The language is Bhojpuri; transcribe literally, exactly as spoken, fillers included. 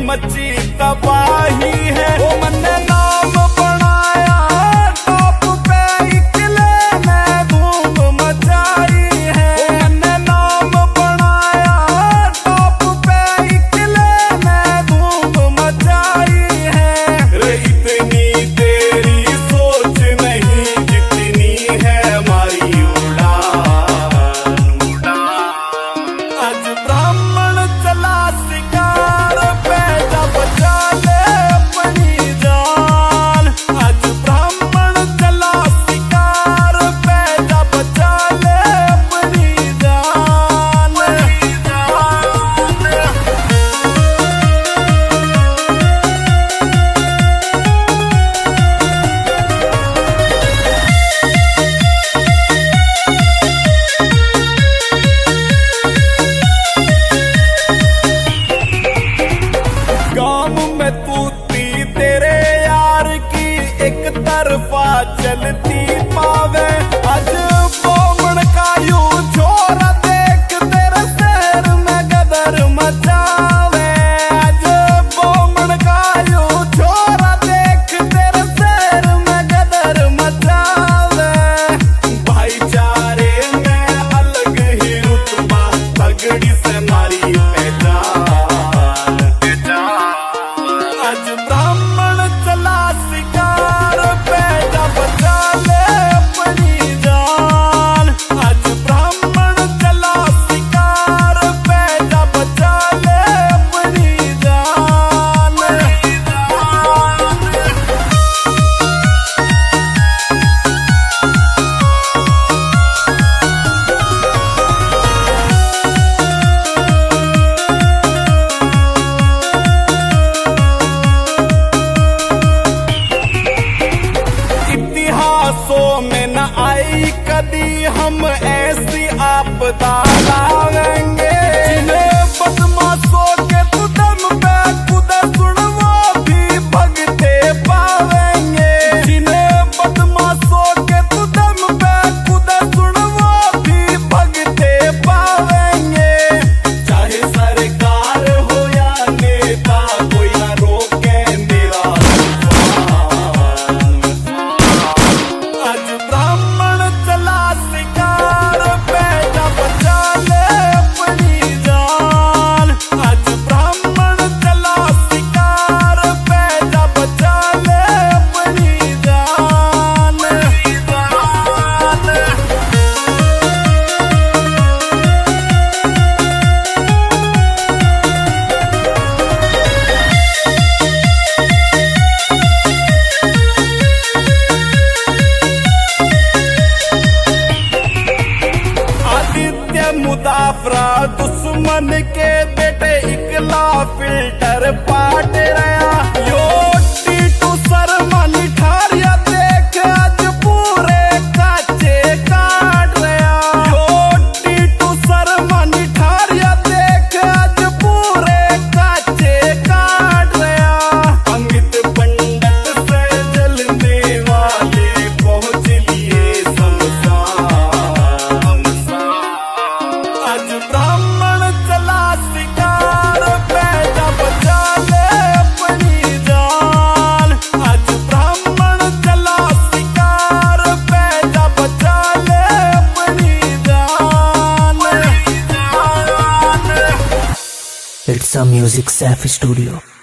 मची तबाही है। वो मैंने नाम बनाया टॉप पे इकले ने धूम मचाई है। वो मैंने नाम बनाया टॉप पे इकले ने धूम मचाई है। रे इतनी तेरी सोच नहीं जितनी है हमारी उड़ान उड़ान। आज ब्राह्मण चला शिकार पे जब चले अपनी जान। आज ब्राह्मण चला शिकार पे जब चले अपनी जान। गाँव में तूती तेरे यार की एक तरफा चलती पावे। आज बोमण का यू छोरा देख तेरे शहर में गदर मचावे। आज बोमण का यू छोरा देख तेरे शहर में गदर मचावे। भाईचारे में अलग ही रुतबा पगड़ी से मारी पहचान। आज ब्राह्मण चला शिकार पे जब चले अपनी जान। आज ब्राह्मण चला शिकार पे जब चले अपनी जान। इतिहासों में न आई कदी हम ऐसी आपदा लावेंगे। जिन्हें बदमाशों के कुदम पे खुदा सुन वो भी भगते पावेंगे। जिन्हें बदमाशों के कुदम पे खुदा सुन वो भी भगते पावेंगे। चाहे सरकार हो या नेता कोई ना रोके मेरा आज ब्राह्मण चला शिकार पे जब चले अपनी जान। आज ब्राह्मण चला शिकार पे जब चले अपनी जान। आदित्य मुदाफरा दुश्मन के बेटे इकला फिल्टर पाट रहा। यो टीटू शर्मा निठारिया देख आज पूरे काचे काट रहा। यो टीटू शर्मा निठारिया देख आज पूरे काचे काट रहा। अमित पंडित से जलने वाले पहुंच लिए शमशान। आज ब्राह्मण चला शिकार पे जब चले अपनी जान। आज ब्राह्मण चला शिकार पे जब चले अपनी जान। It's a Music Safi Studio.